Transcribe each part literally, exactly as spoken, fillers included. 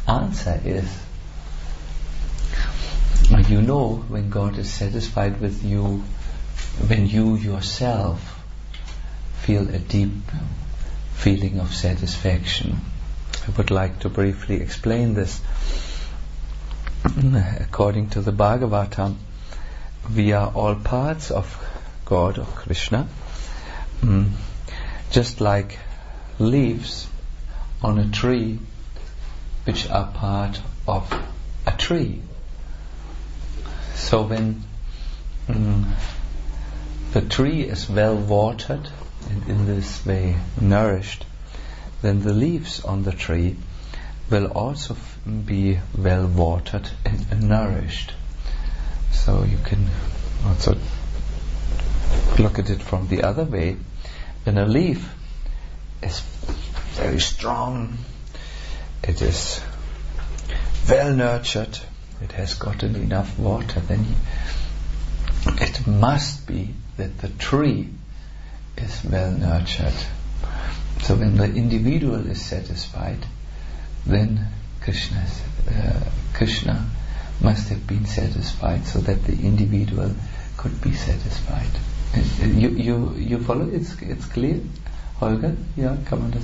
answer is, you know when God is satisfied with you, when you yourself feel a deep feeling of satisfaction. I would like to briefly explain this. According to the Bhagavatam, we are all parts of God or Krishna, mm. just like leaves on a tree which are part of a tree. So when mm, the tree is well watered and in this way nourished, then the leaves on the tree will also f- be well watered and, and nourished. So you can also look at it from the other way. When a leaf is very strong, it is well nurtured, it has gotten enough water, then it must be that the tree is well nurtured. So when the individual is satisfied, then Krishna, uh, Krishna must have been satisfied so that the individual could be satisfied. You you you follow? It's it's clear, Holger? Yeah, come on.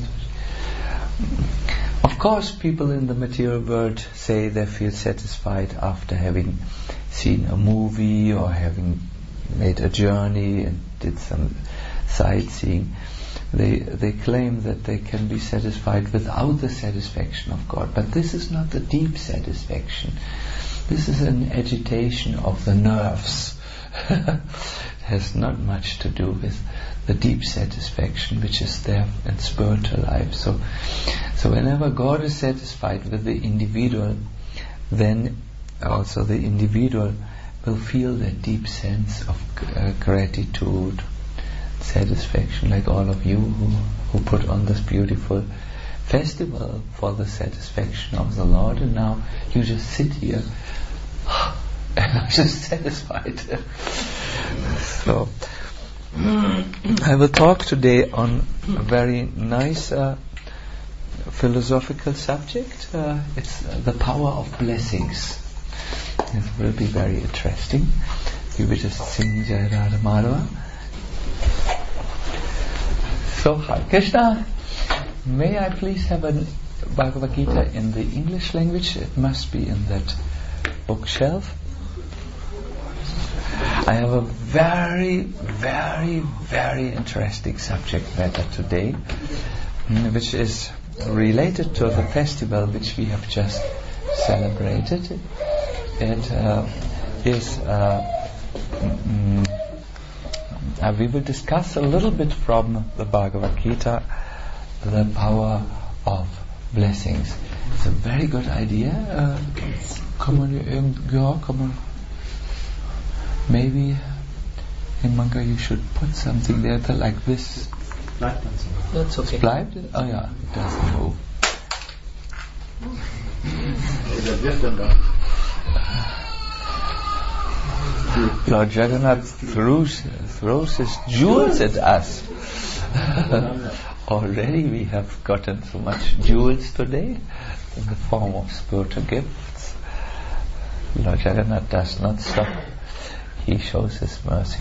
Of course, people in the material world say they feel satisfied after having seen a movie or having made a journey and did some sightseeing. They they claim that they can be satisfied without the satisfaction of God. But this is not the deep satisfaction. This is an agitation of the nerves. It has not much to do with the deep satisfaction which is there in spiritual life. So, so whenever God is satisfied with the individual, then also the individual will feel that deep sense of uh, gratitude, satisfaction, like all of you who, who put on this beautiful festival for the satisfaction of the Lord, and now you just sit here and are just satisfied. So I will talk today on a very nice uh, philosophical subject. Uh, it's uh, the power of blessings. It will be very interesting. We will just sing Jai Radha Madhava. So, Hare Krishna, may I please have a Bhagavad Gita in the English language? It must be in that bookshelf. I have a very, very, very interesting subject matter today, which is related to the festival which we have just celebrated. It uh, is, uh, mm, uh, we will discuss a little bit from the Bhagavad Gita, the power of blessings. It's a very good idea. Uh, come on, yeah, come on. Maybe, Himanga, you should put something there that like this. That's okay. Bleibt? Oh yeah, it doesn't move. Lord Jagannath throws, throws his jewels at us. Already we have gotten so much jewels today in the form of spiritual gifts. Lord Jagannath does not stop. He shows his mercy.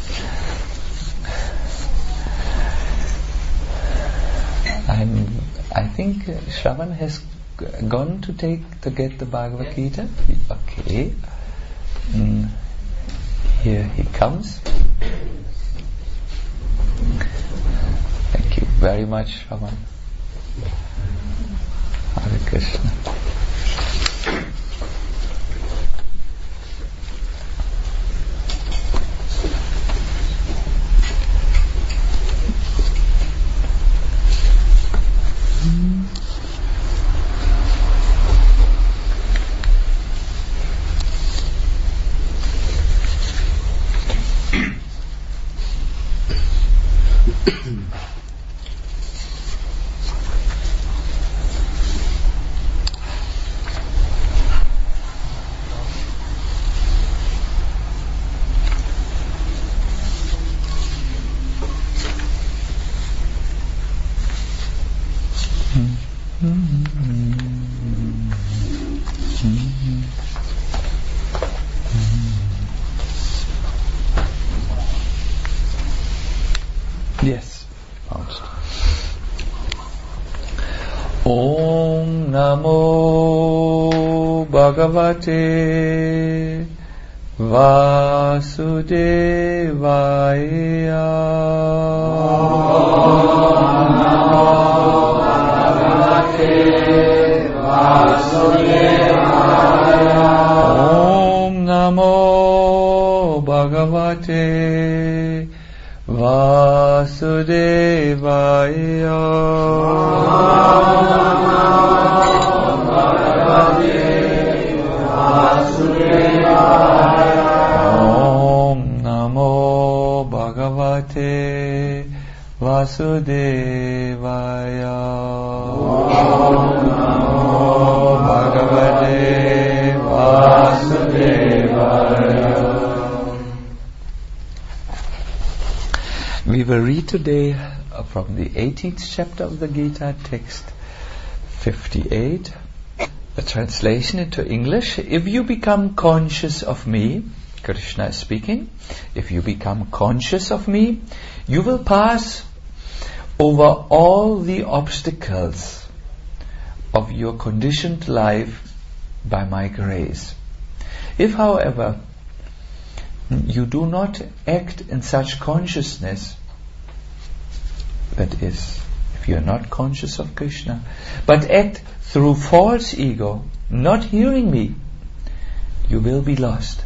I'm, I think uh, Shravan has g- gone to take to get the Bhagavad Gita. Okay. Mm. Here he comes. Thank you very much, Shravan. Hare Krishna. Om Namo Bhagavate Vasudevaya. Om Namo Bhagavate Vasudevaya. Om Namo Bhagavate Vasudevaya. Om Namo Bhagavate Vasudevaya. Om Namo Bhagavate Vasudevaya. We will read today from the eighteenth chapter of the Gita, text fifty-eight, a translation into English. If you become conscious of me, Krishna is speaking, if you become conscious of me, you will pass over all the obstacles of your conditioned life by my grace. If, however, you do not act in such consciousness, that is, if you are not conscious of Krishna, but act through false ego, not hearing me, you will be lost.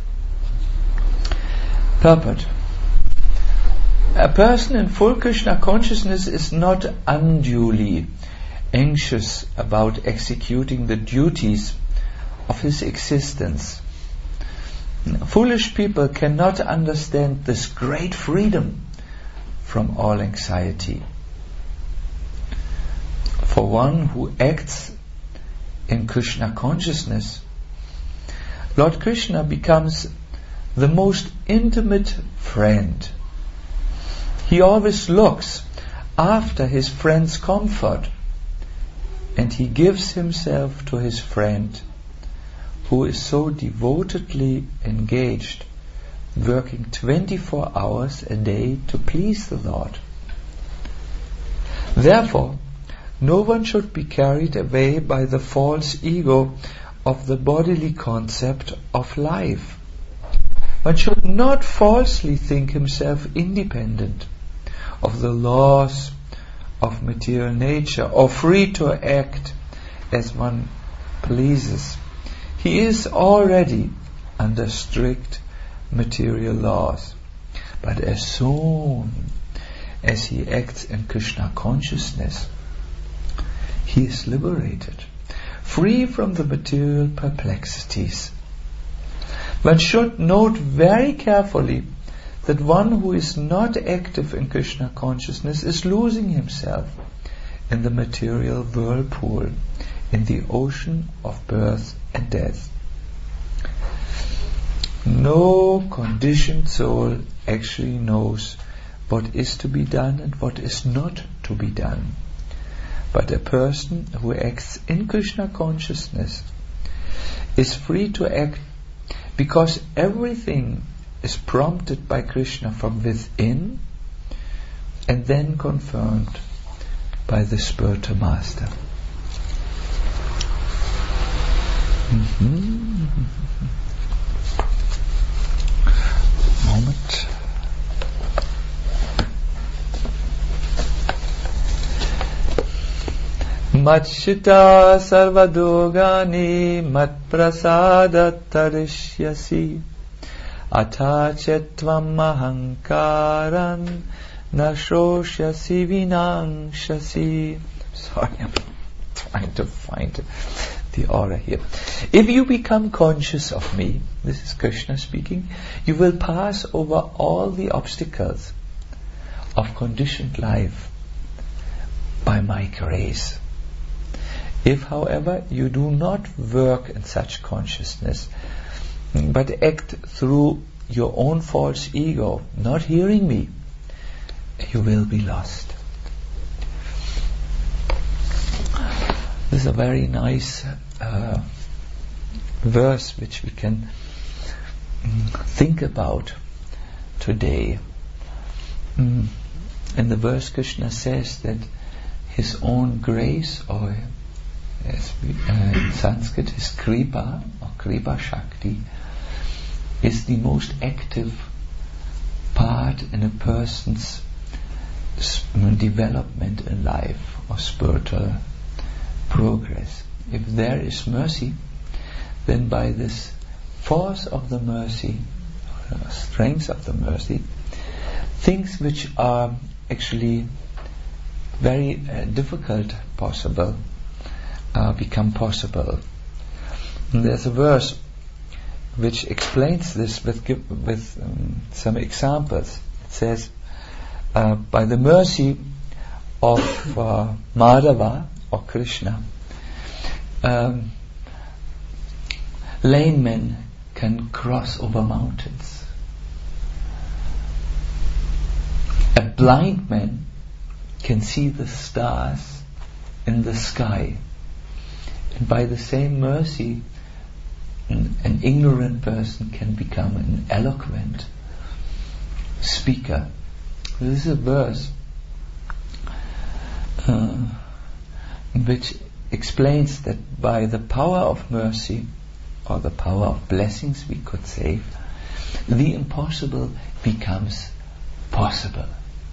Purport. A person in full Krishna consciousness is not unduly anxious about executing the duties of his existence. Foolish people cannot understand this great freedom from all anxiety. For one who acts in Krishna consciousness, Lord Krishna becomes the most intimate friend. He always looks after his friend's comfort, and he gives himself to his friend, who is so devotedly engaged, working twenty-four hours a day to please the Lord. Therefore, no one should be carried away by the false ego of the bodily concept of life. One should not falsely think himself independent of the laws of material nature or free to act as one pleases. He is already under strict material laws. But as soon as he acts in Krishna consciousness, he is liberated, free from the material perplexities. One should note very carefully that one who is not active in Krishna consciousness is losing himself in the material whirlpool, in the ocean of birth and death. No conditioned soul actually knows what is to be done and what is not to be done. But a person who acts in Krishna consciousness is free to act because everything is prompted by Krishna from within and then confirmed by the spiritual master. Mm-hmm. Moment. Matchita sarvadogani matprasada tarishyasi atachetvam ahankaran nashoshasi vinangshasi. Sorry, I'm trying to find the order here. If you become conscious of me, this is Krishna speaking, you will pass over all the obstacles of conditioned life by my grace. If, however, you do not work in such consciousness, but act through your own false ego, not hearing me, you will be lost. This is a very nice uh, verse which we can mm, think about today. Mm. In the verse, Krishna says that his own grace, or as we, uh, in Sanskrit is Kripa or Kripa Shakti, is the most active part in a person's development in life or spiritual progress. If there is mercy, then by this force of the mercy, or strength of the mercy, things which are actually very uh, difficult possible uh, become possible. And there's a verse which explains this with with um, some examples. It says, uh, by the mercy of uh, Madhava or Krishna, um, lame men can cross over mountains. A blind man can see the stars in the sky. And by the same mercy, an, an ignorant person can become an eloquent speaker. This is a verse uh, which explains that by the power of mercy, or the power of blessings, we could say, the impossible becomes possible.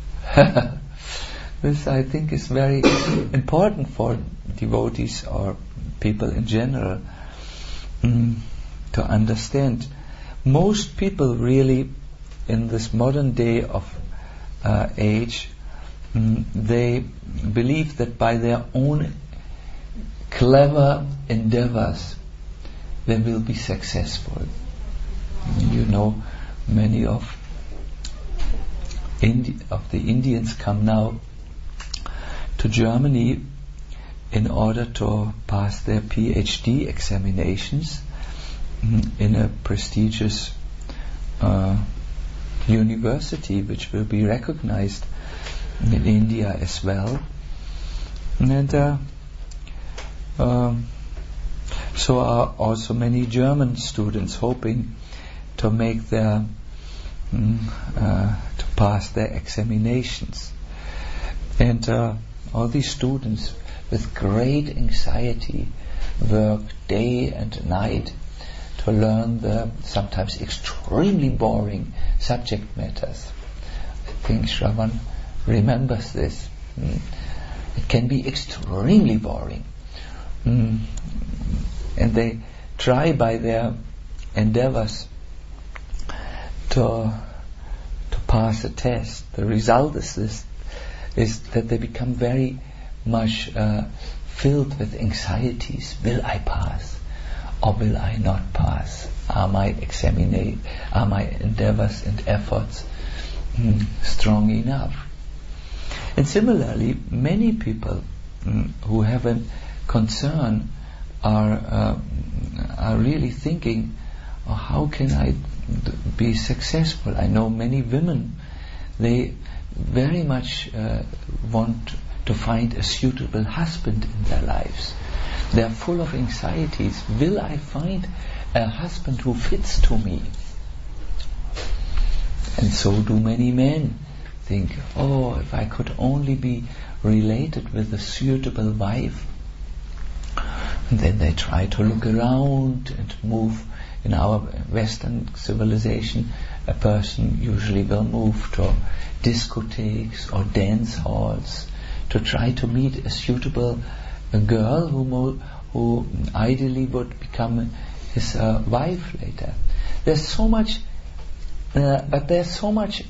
This, I think, is very important for devotees or people in general mm, to understand. Most people really, in this modern day of uh, age, mm, they believe that by their own clever endeavors they will be successful. You know, many of Indi- of the Indians come now to Germany in order to pass their PhD examinations mm, in a prestigious uh, university which will be recognized in India as well. And uh, um, so are also many German students hoping to make their mm, uh, to pass their examinations. And uh, all these students with great anxiety work day and night to learn the sometimes extremely boring subject matters. I think Shravan remembers this. Mm. It can be extremely boring. Mm. And they try by their endeavors to to pass a test. The result is this, is that they become very much uh, filled with anxieties. Will I pass or will I not pass? Are my examina- are my endeavors and efforts mm, strong enough? And similarly, many people mm, who have a concern are uh, are really thinking, oh, how can I d- be successful? I know many women, they very much uh, want to find a suitable husband in their lives. They are full of anxieties. Will I find a husband who fits to me? And so do many men think, oh, if I could only be related with a suitable wife. And then they try to look around and move. In our Western civilization, a person usually will move to discotheques or dance halls to try to meet a suitable a girl who mo- who ideally would become his uh, wife later. There's so much, uh, but there's so much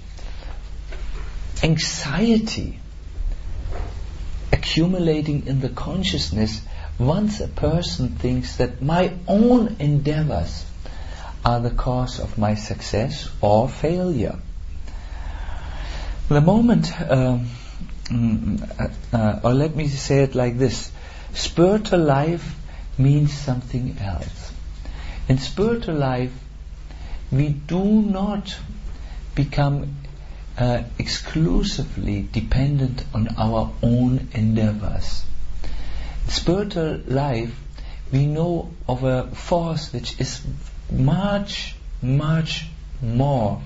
anxiety accumulating in the consciousness once a person thinks that my own endeavors are the cause of my success or failure. The moment, um, uh, uh, or let me say it like this, spiritual life means something else. In spiritual life, we do not become uh, exclusively dependent on our own endeavors. In spiritual life, we know of a force which is much, much more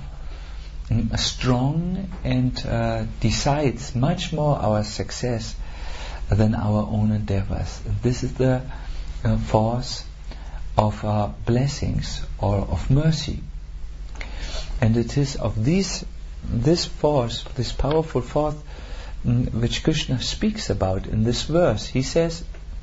mm, strong and uh, decides much more our success than our own endeavors. And this is the uh, force of uh, blessings or of mercy. And it is of these, this force, this powerful force, mm, which Krishna speaks about in this verse. He says,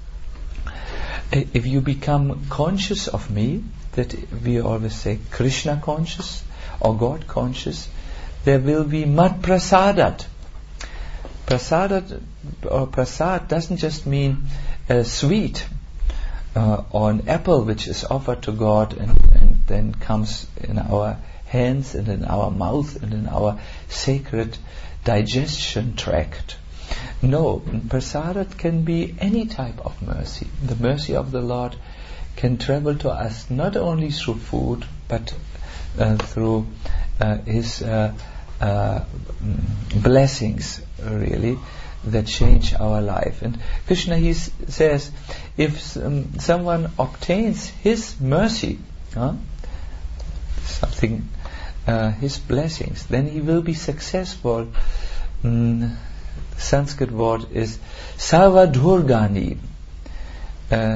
if you become conscious of me, that we always say Krishna conscious or God conscious, there will be mat prasadat. Prasadat or prasad doesn't just mean a sweet uh, or an apple which is offered to God and, and then comes in our hands and in our mouth and in our sacred digestion tract. No, prasadat can be any type of mercy. The mercy of the Lord can travel to us not only through food, but uh, through uh, His uh, uh, blessings, really, that change our life. And Krishna, he s- says, if um, someone obtains His mercy, huh, something, uh, His blessings, then he will be successful. Mm, Sanskrit word is Sarvadurgani. Uh,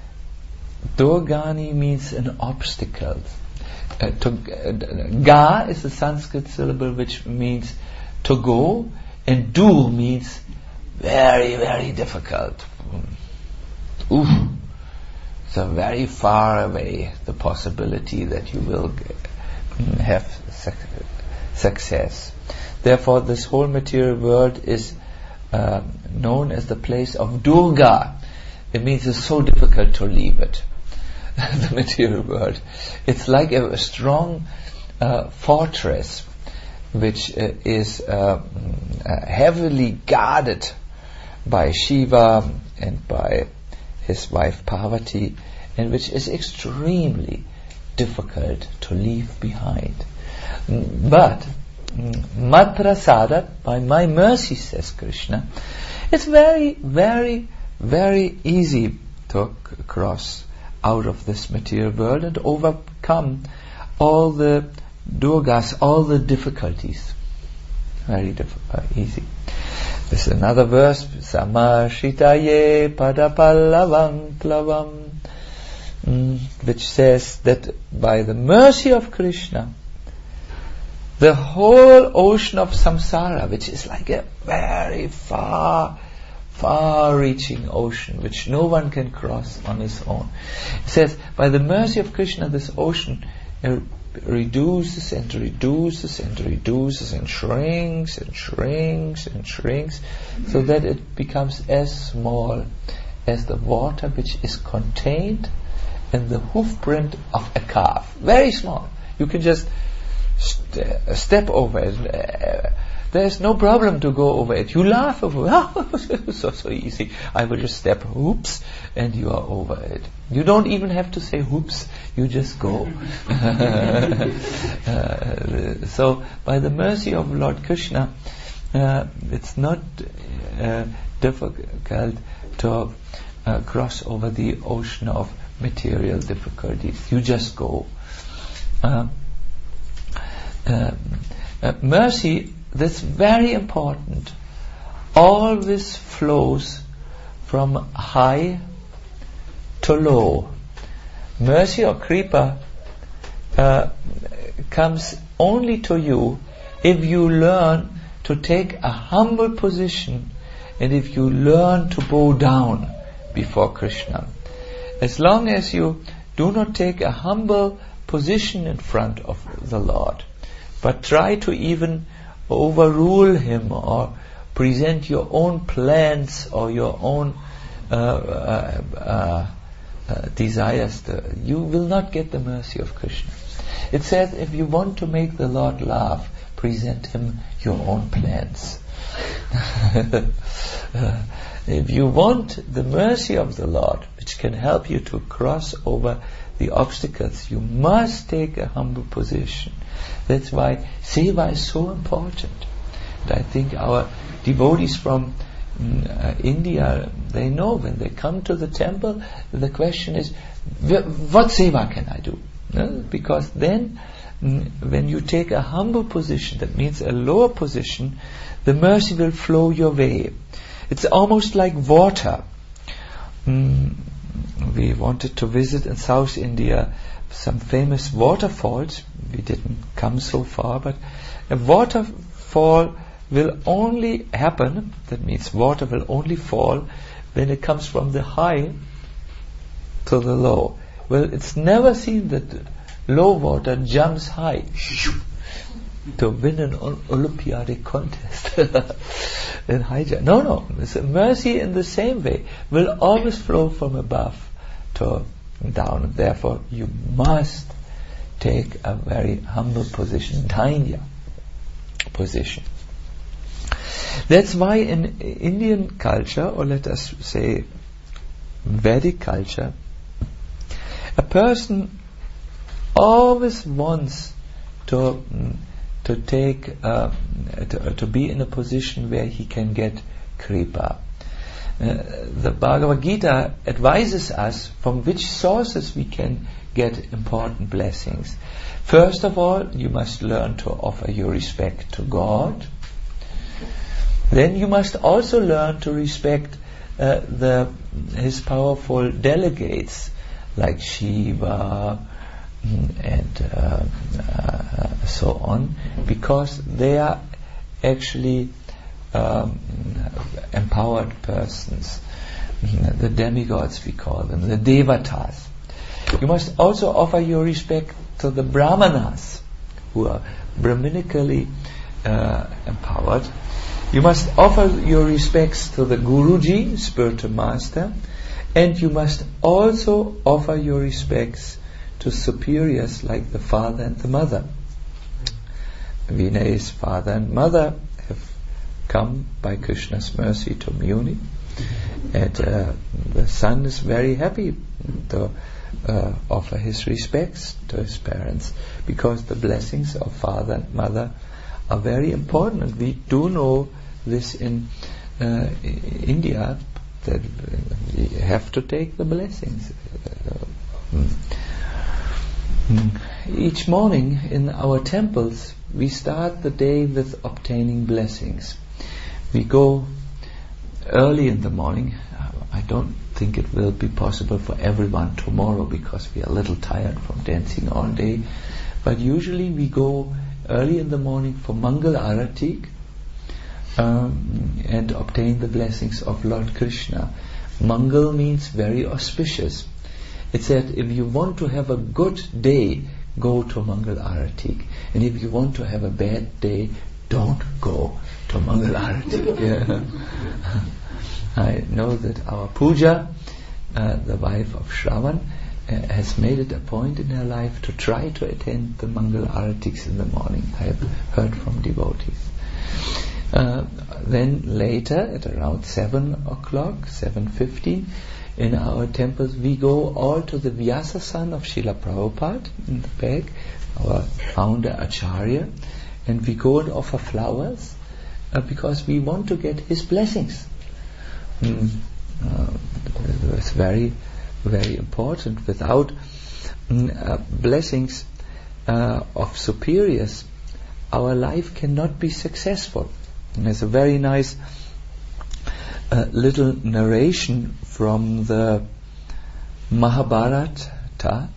Durgani means an obstacle. Uh, to, uh, ga is the Sanskrit syllable which means to go, and dur means very, very difficult. Oof. So very far away, the possibility that you will g- have su- success. Therefore, this whole material world is uh, known as the place of Durga. It means it's so difficult to leave it. The material world. It's like a, a strong uh, fortress which uh, is uh, uh, heavily guarded by Shiva and by his wife Parvati, and which is extremely difficult to leave behind. But mat prasadat, by my mercy, says Krishna, it's very, very, very easy to c- cross out of this material world and overcome all the durgas, all the difficulties. Very difficult, easy. This is another verse, Samashitaye padapallavam plavam, mm, which says that by the mercy of Krishna, the whole ocean of samsara, which is like a very far, far-reaching ocean, which no one can cross on his own. It says, by the mercy of Krishna, this ocean uh, reduces and reduces and reduces and shrinks and shrinks and shrinks, so that it becomes as small as the water which is contained in the hoof print of a calf. Very small. You can just st- step over it. Uh, There's no problem to go over it. You laugh over it. Oh, so, so easy. I will just step, oops, and you are over it. You don't even have to say oops. You just go. uh, so, by the mercy of Lord Krishna, uh, it's not uh, difficult to uh, cross over the ocean of material difficulties. You just go. Uh, uh, uh, mercy, that's very important, always flows from high to low. Mercy or kripa uh, comes only to you if you learn to take a humble position and if you learn to bow down before Krishna. As long as you do not take a humble position in front of the Lord, but try to even overrule Him or present your own plans or your own uh, uh, uh, uh, desires, to, you will not get the mercy of Krishna. It says, if you want to make the Lord laugh, present Him your own plans. uh, if you want the mercy of the Lord, which can help you to cross over the obstacles, you must take a humble position. That's why seva is so important. And I think our devotees from uh, India, they know when they come to the temple, the question is, what seva can I do? No? Because then, mm, when you take a humble position, that means a lower position, the mercy will flow your way. It's almost like water. Mm, we wanted to visit in South India some famous waterfalls. We didn't come so far, but a waterfall will only happen, that means water will only fall when it comes from the high to the low. Well, it's never seen that low water jumps high to win an Olympiadic contest in high jump. No, no. Mercy in the same way will always flow from above to down. And therefore, you must take a very humble position, dainya position. That's why in Indian culture, or let us say Vedic culture, a person always wants to to take uh, to, to be in a position where he can get kripa. Uh, the Bhagavad Gita advises us from which sources we can get important blessings. First of all, you must learn to offer your respect to God. Then you must also learn to respect uh, the his powerful delegates like Shiva and uh, uh, so on, because they are actually um, empowered persons, the demigods we call them, the devatas. You must also offer your respect to the brahmanas, who are brahminically uh, empowered. You must offer your respects to the Guruji, spiritual master, and you must also offer your respects to superiors like the father and the mother. Vinay's father and mother have come by Krishna's mercy to Muni, and uh, the son is very happy to uh, offer his respects to his parents, because the blessings of father and mother are very important. And we do know this in uh, India, that we have to take the blessings. Each morning in our temples, we start the day with obtaining blessings. We go early in the morning. I don't think it will be possible for everyone tomorrow, because we are a little tired from dancing all day. But usually we go early in the morning for Mangal Arati um, and obtain the blessings of Lord Krishna. Mangal means very auspicious. It said, if you want to have a good day, go to Mangal Arati. And if you want to have a bad day, don't go to Mangal Arati. Yeah. I know that our Pooja, uh, the wife of Shravan, uh, has made it a point in her life to try to attend the Mangal Aratiks in the morning. I have heard from devotees. Uh, then later, at around seven o'clock, seven fifteen, in our temples, we go all to the Vyasa-san of Srila Prabhupada in the back, our founder Acharya, and we go and offer flowers uh, because we want to get his blessings. Mm. Uh, it's very, very important. Without mm, uh, blessings uh, of superiors, our life cannot be successful. And there's a very nice uh, little narration from the Mahabharata,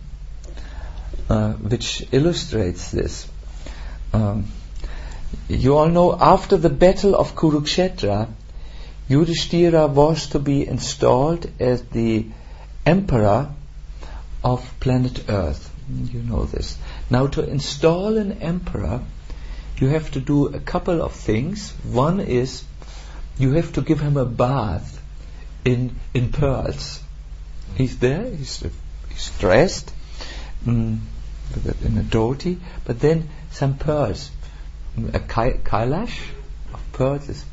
uh, which illustrates this. Um, you all know, after the battle of Kurukshetra, Yudhishthira was to be installed as the emperor of planet Earth. You know this. Now, to install an emperor, you have to do a couple of things. One is, you have to give him a bath in in pearls. He's there, he's, he's dressed mm, in a dhoti, but then some pearls. A kai- kailash of pearls is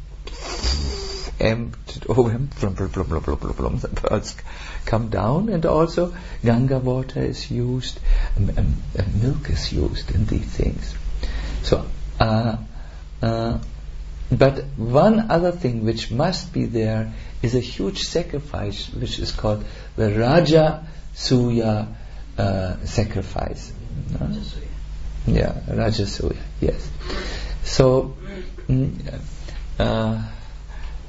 emptied over him. The pearls come down, and also Ganga water is used, and, and, and milk is used in these things. So, uh, uh, but one other thing which must be there is a huge sacrifice, which is called the Raja Suya uh, sacrifice. No? Rajasuya. Yeah, Rajasuya, yes. So, mm, uh,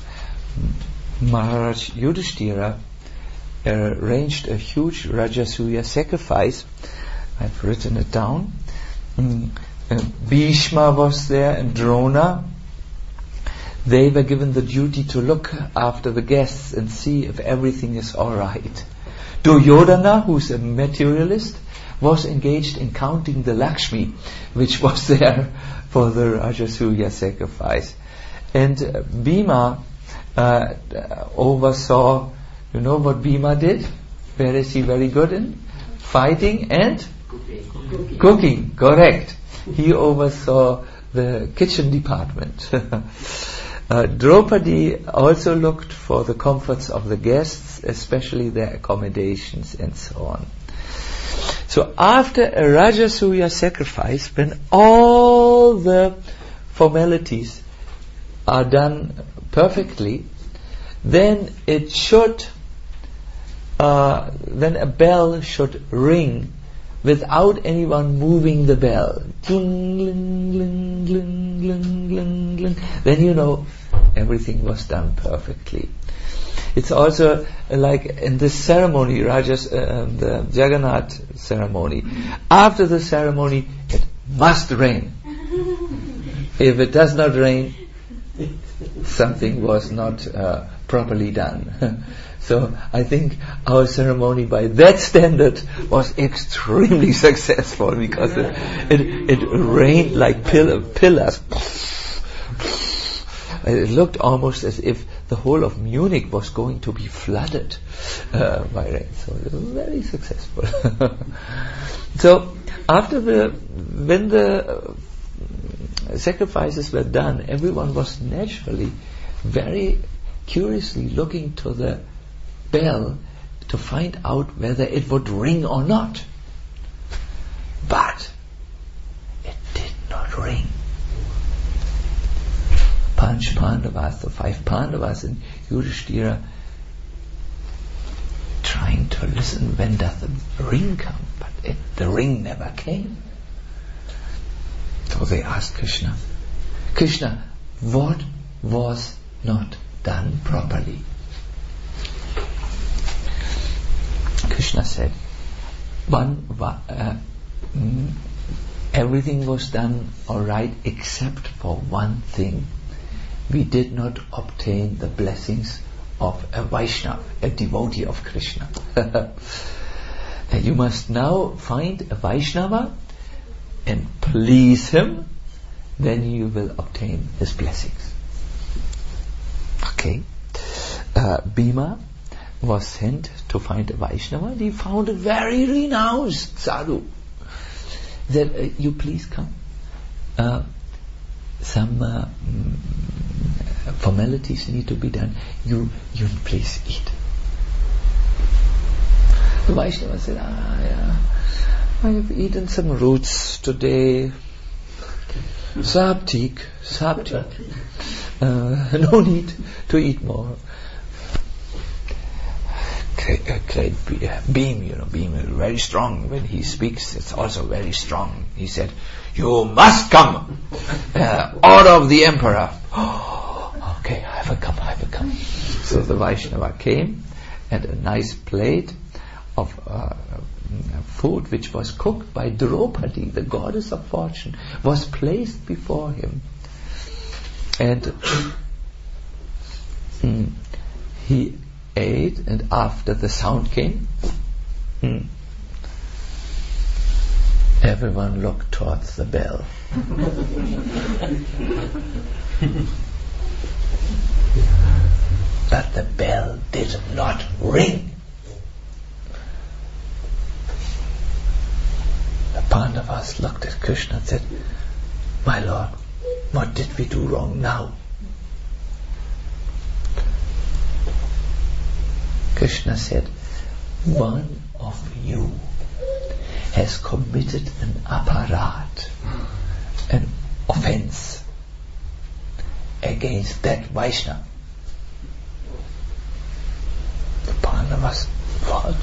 Maharaj Yudhishthira arranged a huge Rajasuya sacrifice. I've written it down. Mm. Uh, Bhishma was there and Drona. They were given the duty to look after the guests and see if everything is all right. Duryodhana, who's a materialist, was engaged in counting the Lakshmi, which was there for the Rajasuya sacrifice. And uh, Bhima uh, oversaw, you know what Bhima did? Where is he very good in? Fighting and cooking. Cooking, correct. He oversaw the kitchen department. uh, Draupadi also looked for the comforts of the guests, especially their accommodations and so on. So after a Rajasuya sacrifice, when all the formalities are done perfectly, then it should, uh, then a bell should ring without anyone moving the bell. Gling, gling, gling, gling, gling, gling, gling. Then you know everything was done perfectly. It's also uh, like in this ceremony, Rajas, uh, the Jagannath ceremony. After the ceremony, it must rain. If it does not rain, something was not uh, properly done. So I think our ceremony, by that standard, was extremely successful because it it, it rained like pill- pillars. It looked almost as if the whole of Munich was going to be flooded uh, by rain. So it was very successful. So after the when the uh, sacrifices were done, everyone was naturally very curiously looking to the bell to find out whether it would ring or not. But it did not ring. Panch Pandavas, the five Pandavas and Yudhishthira, trying to listen, when does the ring come? But it, the ring never came. So they asked Krishna, Krishna, what was not done properly? Krishna said, one, uh, mm, everything was done all right except for one thing. We did not obtain the blessings of a Vaishnava, a devotee of Krishna. You must now find a Vaishnava and please him, then you will obtain his blessings. Okay. Uh, Bhima was sent to find a Vaishnava, and he found a very renounced sadhu. He said, uh, you please come. Uh, some uh, mm, formalities need to be done. You, you please eat. The Vaishnava said, ah, yeah, I have eaten some roots today. Sabtik, sabtik. Uh, no need to eat more. Great, uh, great beam, you know, beam is very strong. When he speaks, it's also very strong. He said, you must come. Uh, order of the emperor. Oh, okay, I will come, I will come. So the Vaishnava came, and a nice plate of uh, food which was cooked by Draupadi, the goddess of fortune, was placed before him. And mm, he ate, and after the sound came, mm, everyone looked towards the bell. But the bell did not ring. The Pandavas looked at Krishna and said, my lord, what did we do wrong now? Krishna said, one of you has committed an aparat, an offense against that Vaishnava. The Pandavas, what?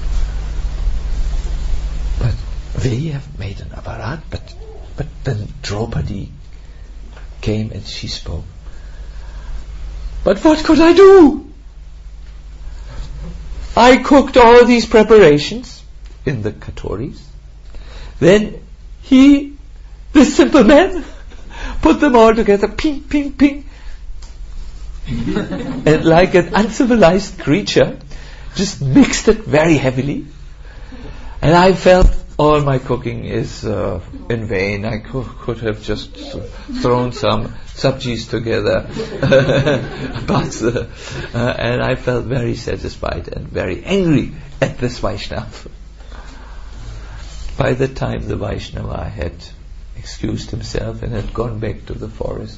But we have made an aparat, but, but then Draupadi came and she spoke. But what could I do? I cooked all these preparations in the katoris. Then he, this simple man, put them all together, ping, ping, ping. And like an uncivilized creature, just mixed it very heavily. And I felt all my cooking is uh, in vain. I could, could have just thrown some sabjis together. but, uh, uh, and I felt very satisfied and very angry at this Vaishnava. By the time the Vaishnava had excused himself and had gone back to the forest.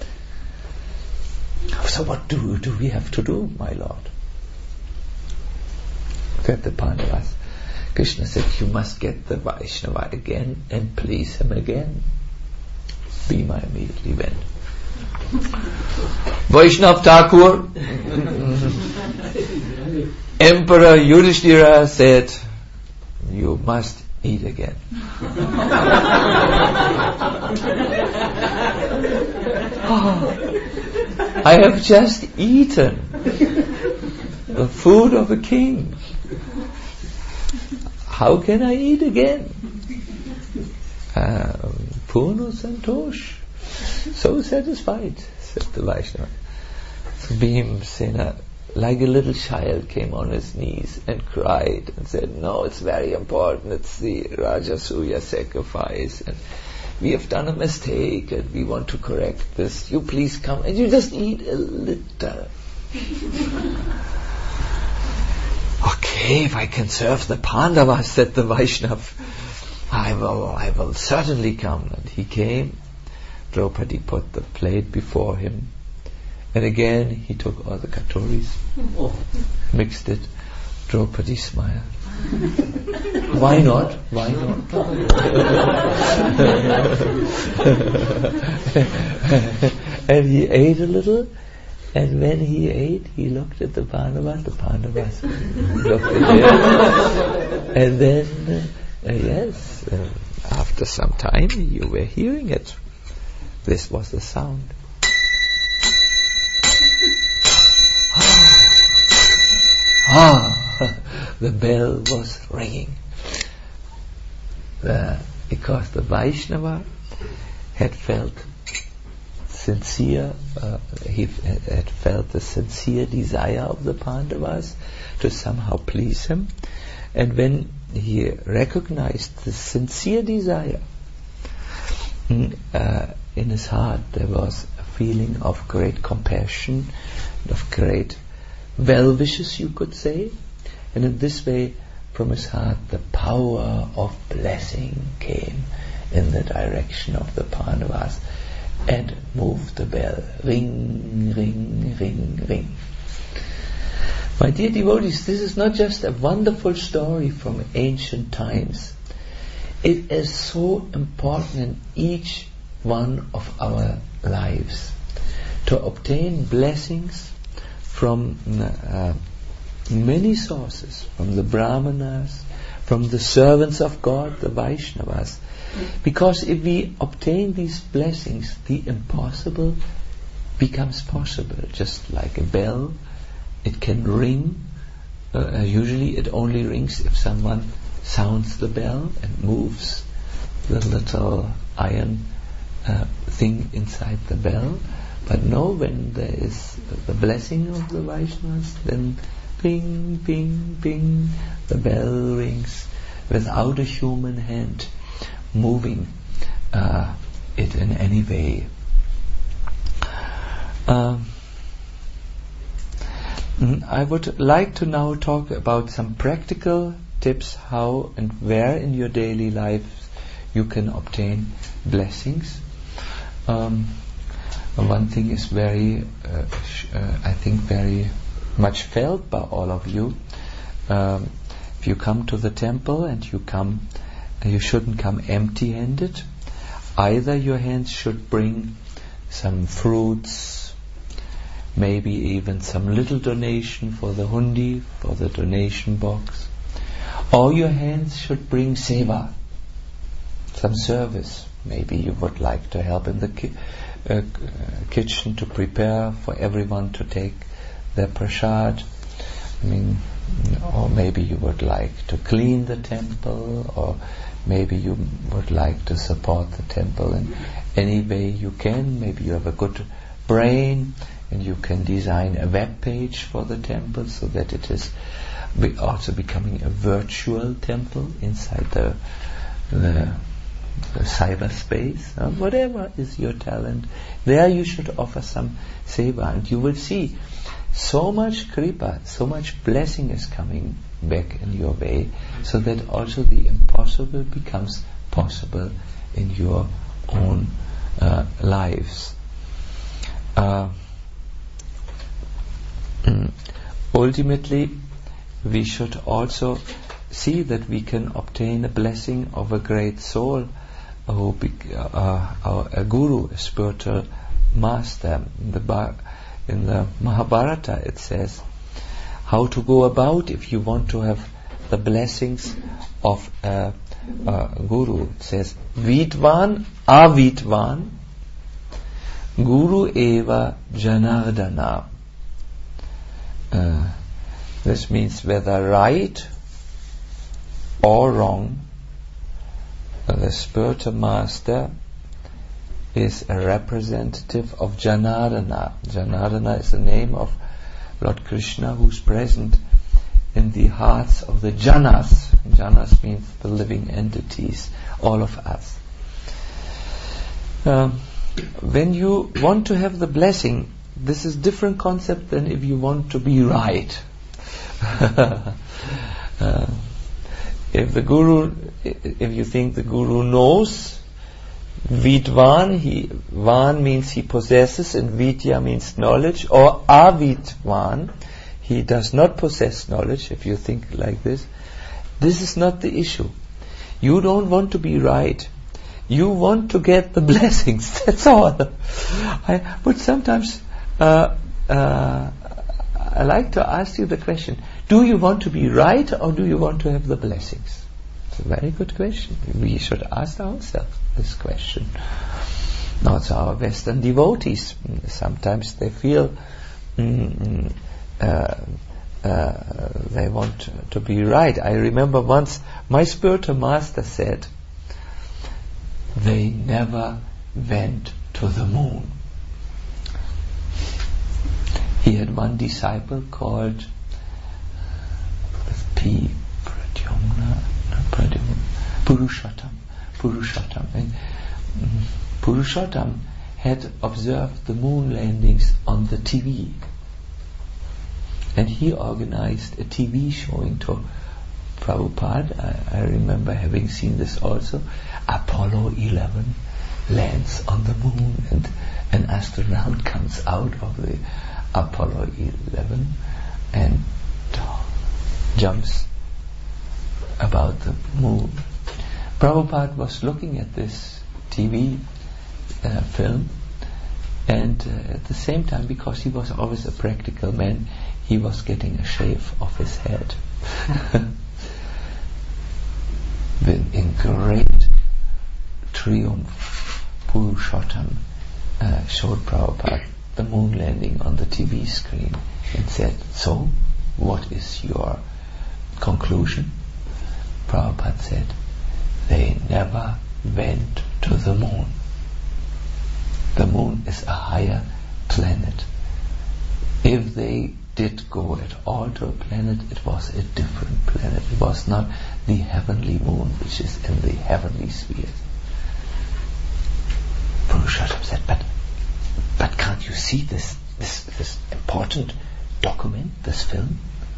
So what do, do we have to do, my Lord? Said the Pandavas. Krishna said, you must get the Vaishnava again and please him again. Bhima immediately went. Vaishnav Thakur, Emperor Yudhishthira said, you must eat again. Oh, I have just eaten the food of a king. How can I eat again? Purna Santosh. So satisfied, said the Vaishnava. So Bhimsena, like a little child, came on his knees and cried and said, no, it's very important, it's the Rajasuya sacrifice and we have done a mistake and we want to correct this. You please come and you just eat a little. Okay, if I can serve the Pandavas, said the Vaishnava, I will, I will certainly come. And he came. Draupadi put the plate before him. And again he took all the katoris, oh. mixed it. Draupadi smiled. Why not? Why not? And he ate a little. And when he ate, he looked at the Pandavas, the Pandavas looked at him. And then, uh, yes, uh, after some time, you were hearing it. This was the sound. Ah, the bell was ringing. The, because the Vaishnava had felt sincere, uh, he f- had felt the sincere desire of the Pandavas to somehow please him. And when he recognized the sincere desire, uh, in his heart there was a feeling of great compassion, of great well wishes, you could say. And in this way, from his heart, the power of blessing came in the direction of the Pandavas and moved the bell. Ring, ring, ring, ring. My dear devotees, this is not just a wonderful story from ancient times. It is so important in each one of our lives to obtain blessings from uh, many sources, from the Brahmanas, from the servants of God, the Vaishnavas. Because if we obtain these blessings, the impossible becomes possible. Just like a bell, it can ring. Uh, usually it only rings if someone sounds the bell and moves the little iron uh, thing inside the bell. But no, when there is the blessing of the Vaishnavas, then ping, ping, ping, the bell rings without a human hand moving uh, it in any way. Um, I would like to now talk about some practical tips how and where in your daily life you can obtain blessings. Um, one thing is very, uh, sh- uh, I think, very much felt by all of you. Um, if you come to the temple and you come, you shouldn't come empty-handed. Either your hands should bring some fruits, maybe even some little donation for the hundi, for the donation box. Or your hands should bring seva, some service. Maybe you would like to help in the ki- uh, kitchen to prepare for everyone to take their prasad. I mean, or maybe you would like to clean the temple, or maybe you would like to support the temple in any way you can. Maybe you have a good brain and you can design a web page for the temple so that it is be also becoming a virtual temple inside the, the, the cyberspace. Uh, whatever is your talent, there you should offer some seva, and you will see so much kripa, so much blessing is coming back in your way, so that also the impossible becomes possible in your own uh, lives. Uh, ultimately, we should also see that we can obtain a blessing of a great soul, who be, uh, our, a guru, a spiritual master. In the, Bar- in the Mahabharata it says how to go about if you want to have the blessings of a, a guru. It says, Vidvan avidvan Guru eva Janardana. Uh, this means whether right or wrong, the spiritual master is a representative of Janardana. Janardana is the name of Lord Krishna, who's present in the hearts of the Janas. Janas means the living entities, all of us. Uh, when you want to have the blessing, this is different concept than if you want to be right. uh, if the guru, if you think the guru knows, Vidvan, he, Van means he possesses, and Vidya means knowledge, or Avidvan, he does not possess knowledge, if you think like this. This is not the issue. You don't want to be right. You want to get the blessings. That's all. I, but sometimes uh, uh, I like to ask you the question, do you want to be right or do you want to have the blessings? It's a very good question. We should ask ourselves this question. Also our Western devotees, sometimes they feel mm, uh, uh, they want to be right. I remember once my spiritual master said, they never went to the moon. He had one disciple called P. Pradyumna, Pradyumna, Purushottam, Purushottam, and um, Purushottam had observed the moon landings on the T V, and he organized a T V showing to Prabhupada. I, I remember having seen this also. Apollo eleven lands on the moon, and an astronaut comes out of the Apollo eleven and uh, jumps about the moon. Prabhupada was looking at this T V uh, film, and uh, at the same time, because he was always a practical man, he was getting a shave off his head. In great triumph, Purushottam uh, showed Prabhupada the moon landing on the T V screen and said, so, what is your conclusion? Prabhupada said, they never went to the moon. The moon is a higher planet. If they did go at all to a planet, it was a different planet. It was not the heavenly moon which is in the heavenly sphere. Purushottam said, but but can't you see this this this important document, this film?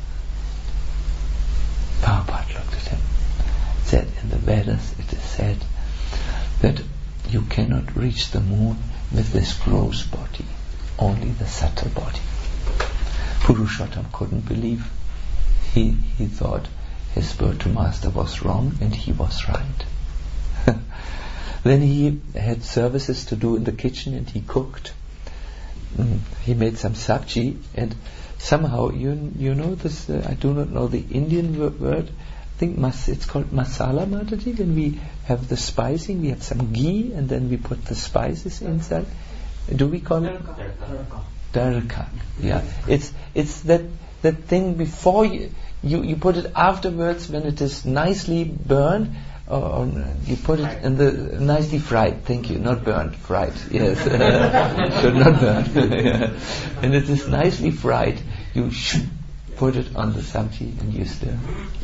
Prabhupada looked at him, said, in the Vedas it is said that you cannot reach the moon with this gross body, only the subtle body. Purushottam couldn't believe. He he thought his spiritual master was wrong and he was right. Then he had services to do in the kitchen and he cooked. Mm, he made some sabji, and somehow you you know this. Uh, I do not know the Indian word. word I think mas, it's called masala Mataji. When we have the spicing, we have some ghee and then we put the spices inside. Do we call it? Darka. Yeah. It's it's that that thing before you, you you put it afterwards when it is nicely burned, or, or you put it in the nicely fried. Thank you. Not burned, fried. Yes. So not burned. Yeah. And it is nicely fried. You put it on the sabji and you stir.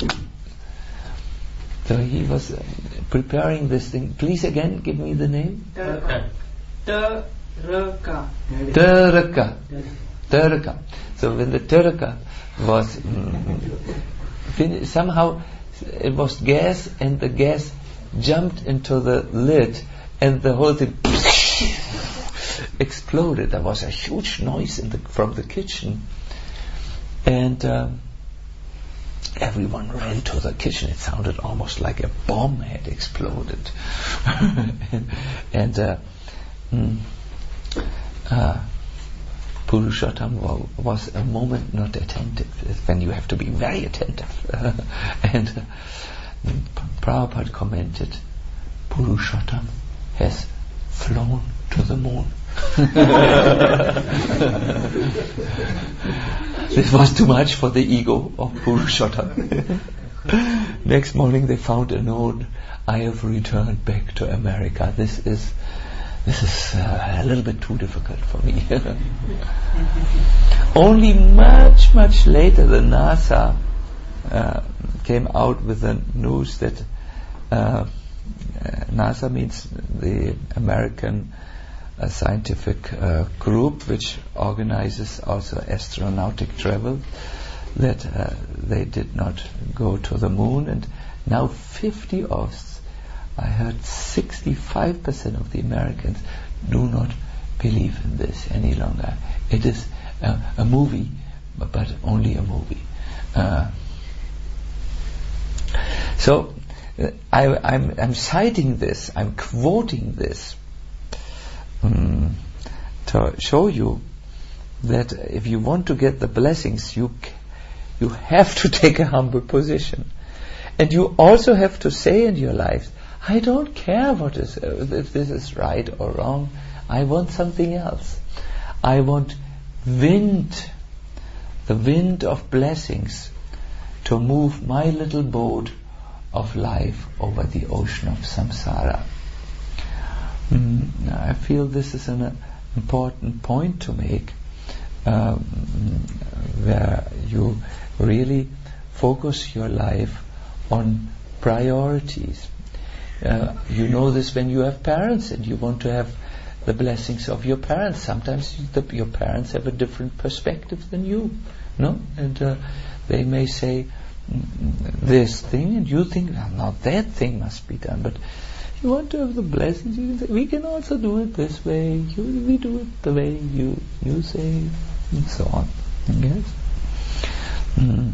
So he was uh, preparing this thing. Please again give me the name. Taraka. Taraka. Taraka. Taraka. So when the taraka was mm, fin- somehow it was gas, and the gas jumped into the lid, and the whole thing exploded. There was a huge noise in the, from the kitchen, and um, everyone ran to the kitchen. It sounded almost like a bomb had exploded. and and uh, mm, uh, Purushottam was a moment not attentive, when you have to be very attentive. and uh, Prabhupada commented, Purushottam has flown to the moon. This was too much for the ego of Purushottam. Next morning they found a note, I have returned back to America. This is this is uh, a little bit too difficult for me. Only much, much later the NASA uh, came out with the news that uh, NASA means the American uh, scientific uh, group which organizes also astronautic travel, that uh, they did not go to the moon, and now fifty of I heard sixty-five percent of the Americans do not believe in this any longer. It is a, a movie, but, but only a movie. Uh, so uh, I, I'm, I'm citing this, I'm quoting this um, to show you that if you want to get the blessings, you c- you have to take a humble position, and you also have to say in your life, I don't care what is uh, if this is right or wrong. I want something else. I want wind, the wind of blessings, to move my little boat of life over the ocean of samsara. Mm, I feel this is an uh, important point to make, um, where you really focus your life on priorities. Uh, you know this when you have parents and you want to have the blessings of your parents. Sometimes the, your parents have a different perspective than you, no? And uh, they may say mm, this thing, and you think, well, now that thing must be done. But you want to have the blessings. You can say, we can also do it this way. You, we do it the way you you say, and so on. Yes. Mm.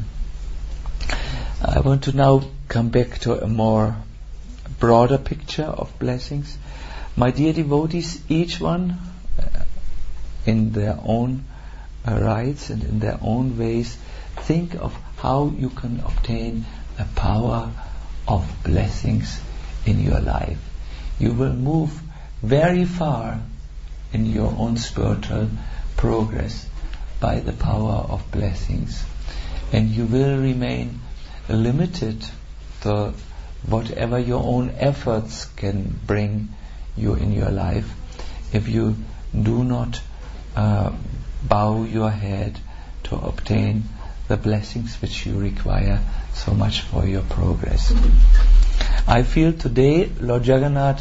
I want to now come back to a more broader picture of blessings. My dear devotees, each one uh, in their own uh, rights and in their own ways, think of how you can obtain the power of blessings in your life. You will move very far in your own spiritual progress by the power of blessings, and you will remain limited to whatever your own efforts can bring you in your life if you do not uh, bow your head to obtain the blessings which you require so much for your progress. I feel today Lord Jagannath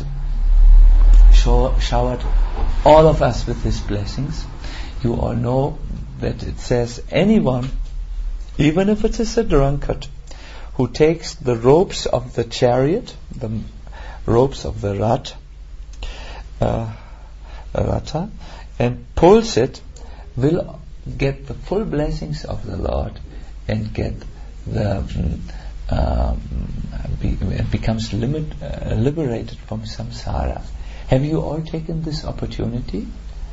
show, showered all of us with his blessings. You all know that it says anyone, even if it is a drunkard, who takes the ropes of the chariot, the ropes of the rat, uh, rata, and pulls it, will get the full blessings of the Lord and get the um, be, becomes limit, uh, liberated from samsara. Have you all taken this opportunity?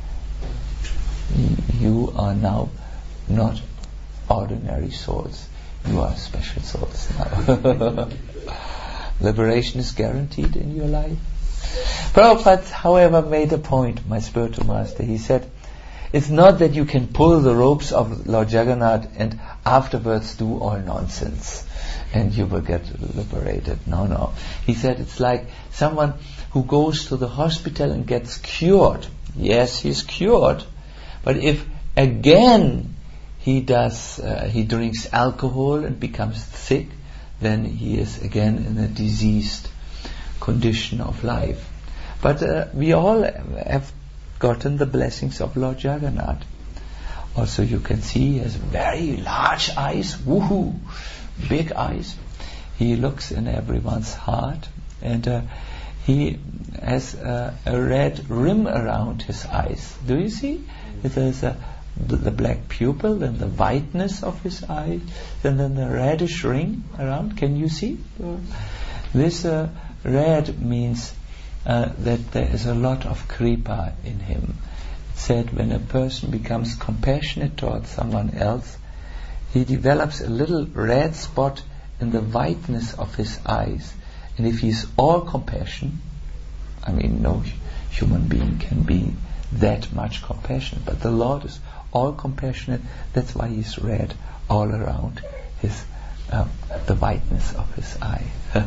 You are now not ordinary souls. You are special souls now. Liberation is guaranteed in your life. Prabhupada, however, made a point, my spiritual master. He said, it's not that you can pull the ropes of Lord Jagannath and afterwards do all nonsense and you will get liberated. No, no. He said it's like someone who goes to the hospital and gets cured. Yes, he's cured. But if again he does, uh, he drinks alcohol and becomes sick, then he is again in a diseased condition of life. But uh, we all have gotten the blessings of Lord Jagannath. Also you can see he has very large eyes, woohoo, big eyes. He looks in everyone's heart, and uh, he has uh, a red rim around his eyes. Do you see? There's a, the, the black pupil and the whiteness of his eye, and then the reddish ring around. Can you see? This uh, red means uh, that there is a lot of kripa in him. It said when a person becomes compassionate towards someone else, he develops a little red spot in the whiteness of his eyes. And if he is all compassion, I mean, no human being can be that much compassionate, but the Lord is all compassionate. That's why he's red all around his uh, the whiteness of his eye.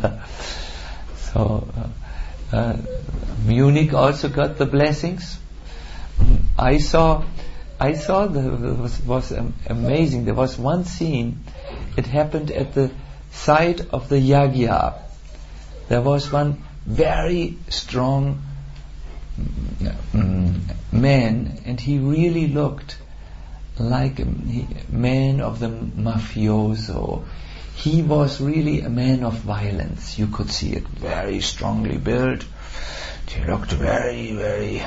So uh, uh, Munich also got the blessings. I saw, I saw the was was um, amazing. There was one scene. It happened at the site of the yagya. There was one very strong mm, man, and he really looked like a man of the mafioso. He was really a man of violence. You could see it, very strongly built. He looked very, very...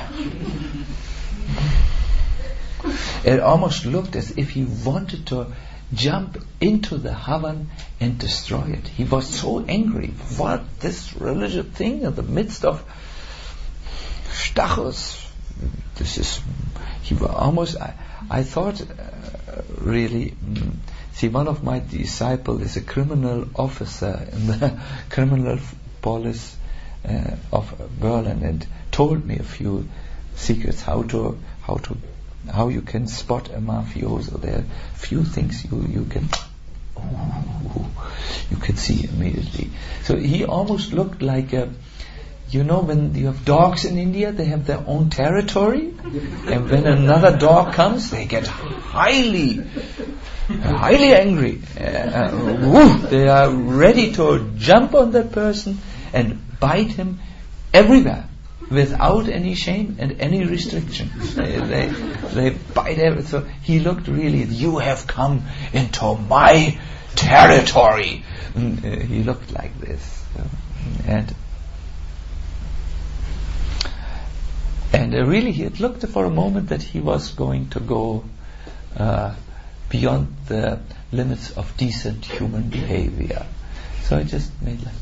It almost looked as if he wanted to jump into the Havan and destroy it. He was so angry. What? This religious thing in the midst of Stachus. This is... He was almost... I, I thought, uh, really... Mm, see, one of my disciples is a criminal officer in the criminal police uh, of Berlin, and told me a few secrets how to how to how you can spot a mafioso. There are few things you you can ooh, you can see immediately. So he almost looked like a, you know, when you have dogs in India, they have their own territory, and when another dog comes, they get highly highly angry. Uh, woo, they are ready to jump on that person and bite him everywhere without any shame and any restriction. They, they, they bite everything. So he looked really, you have come into my territory. And, uh, he looked like this. And and uh, really it looked for a moment that he was going to go uh, beyond the limits of decent human behavior. So I just made like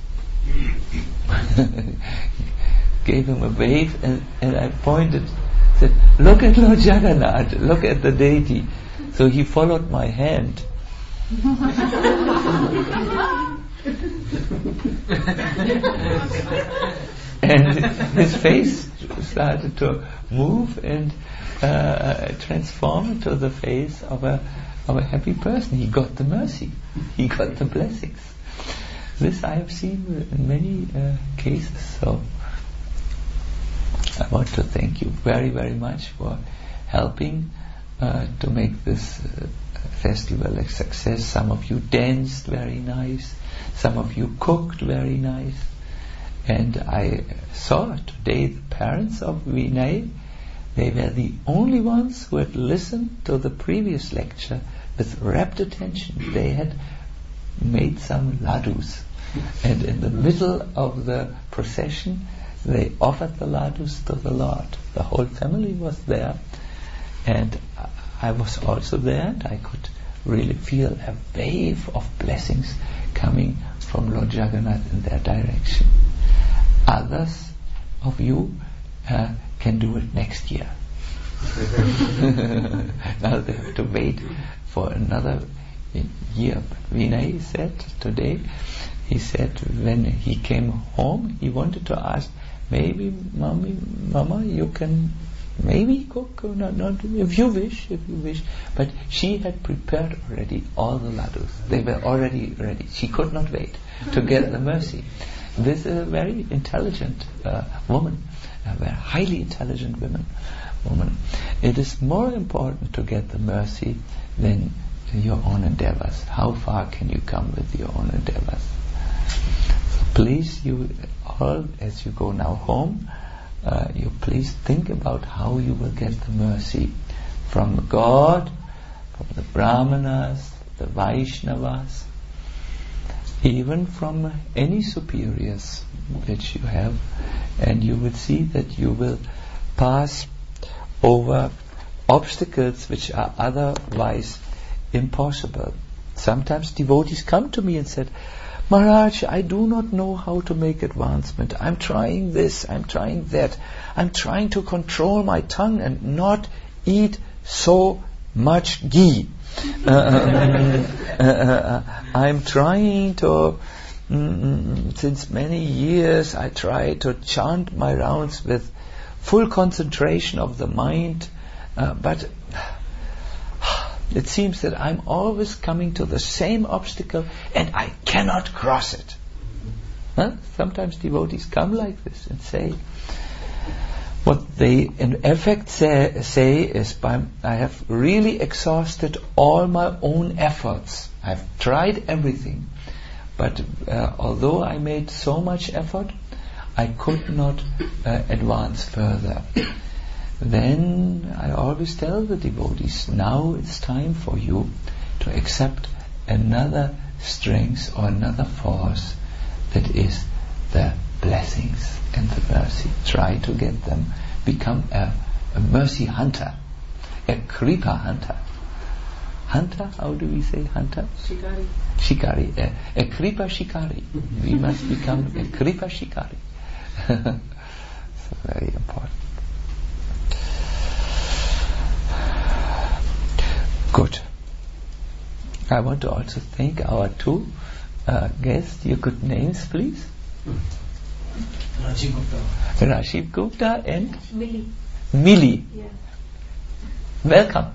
gave him a wave, and, and I pointed, said, look at Lord Jagannath, look at the deity. So he followed my hand. And his face started to move and uh, transform into the face of a of a happy person. He got the mercy. He got the blessings. This I have seen in many uh, cases. So I want to thank you very, very much for helping uh, to make this uh, festival a success. Some of you danced very nice. Some of you cooked very nice. And I saw today the parents of Vinay. They were the only ones who had listened to the previous lecture with rapt attention. They had made some ladus, and in the middle of the procession they offered the ladus to the Lord. The whole family was there, and I was also there, and I could really feel a wave of blessings coming from Lord Jagannath in their direction. Others of you uh, can do it next year. Now they have to wait for another year. But Vinay said today, he said when he came home, he wanted to ask maybe, mommy, mama, you can maybe cook, or not, not, if you wish, if you wish. But she had prepared already all the laddus. They were already ready. She could not wait to get the mercy. This is a very intelligent uh, woman, a very highly intelligent woman. Woman. It is more important to get the mercy than your own endeavors. How far can you come with your own endeavors? So please, you all, as you go now home, uh, you please think about how you will get the mercy from God, from the Brahmanas, the Vaishnavas, even from any superiors which you have, and you will see that you will pass over obstacles which are otherwise impossible. Sometimes devotees come to me and said, Maharaj, I do not know how to make advancement. I'm trying this, I'm trying that. I'm trying to control my tongue and not eat so much ghee. uh, uh, uh, I'm trying to, mm, since many years, I try to chant my rounds with full concentration of the mind, uh, but it seems that I'm always coming to the same obstacle and I cannot cross it. Huh? Sometimes devotees come like this and say, what they in effect say, say is, by, I have really exhausted all my own efforts. I've tried everything, but uh, although I made so much effort, I could not uh, advance further. Then I always tell the devotees, now it's time for you to accept another strength or another force, that is the blessings and the mercy. Try to get them. Become a, a mercy hunter, a kripa hunter. Hunter, how do we say hunter? Shikari. Shikari, a, a kripa shikari. We must become a kripa shikari. So very important. Good. I want to also thank our two uh, guests. Your good names, please. Rajiv Gupta. Rajiv Gupta and Millie. Millie. Yeah. Welcome.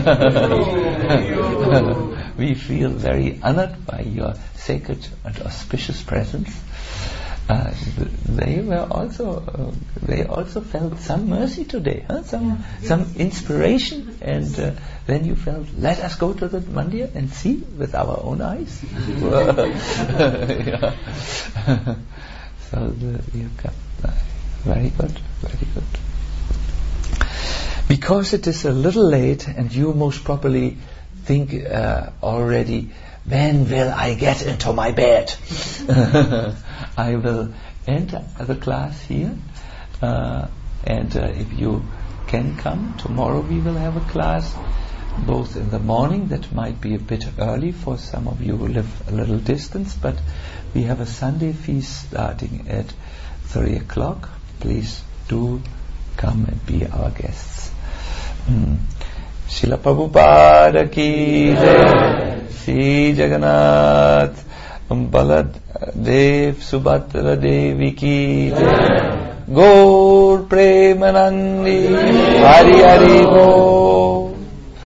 We feel very honored by your sacred and auspicious presence. Uh, they were also uh, they also felt some mercy today, huh? some yeah. some inspiration, and uh, then you felt, let us go to the mandir and see with our own eyes. Yeah. So the, you come. Uh, very good, very good. Because it is a little late, and you most probably think uh, already, when will I get into my bed? I will enter the class here, uh, and uh, if you can come, tomorrow we will have a class, both in the morning, that might be a bit early for some of you who live a little distance, but we have a Sunday feast starting at three o'clock. Please do come and be our guests. Mm. Srila Prabhupada ki jai, Sri Jagannath Baladev Subhadra Devi ki jai, Gaur Premanandi Hari Hari Gaur.